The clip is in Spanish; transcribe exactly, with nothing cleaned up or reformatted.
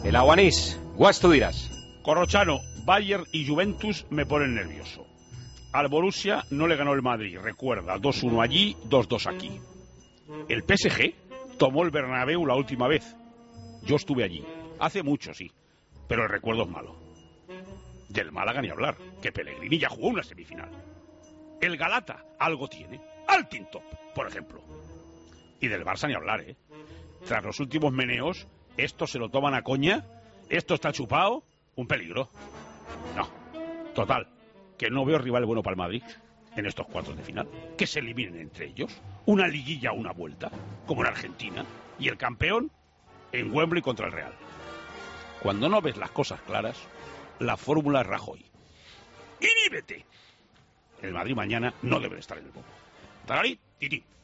El Aguanís, Guas, tú dirás. Corrochano, Bayern y Juventus me ponen nervioso. Al Borussia no le ganó el Madrid, recuerda, dos uno allí, dos dos aquí. El P S G tomó el Bernabéu la última vez. Yo estuve allí, hace mucho, sí, pero el recuerdo es malo. Del Málaga ni hablar, que Pellegrini ya jugó una semifinal. El Galata algo tiene, Altintop, por ejemplo. Y del Barça ni hablar, ¿eh? Tras los últimos meneos, esto se lo toman a coña, esto está chupado, un peligro. No, total, que no veo rival bueno para el Madrid en estos cuartos de final. Que se eliminen entre ellos, una liguilla a una vuelta, como en Argentina, y el campeón en Wembley contra el Real. Cuando no ves las cosas claras, la fórmula es Rajoy. ¡Iníbete! El Madrid mañana no debe estar en el bombo. Tarari, tití.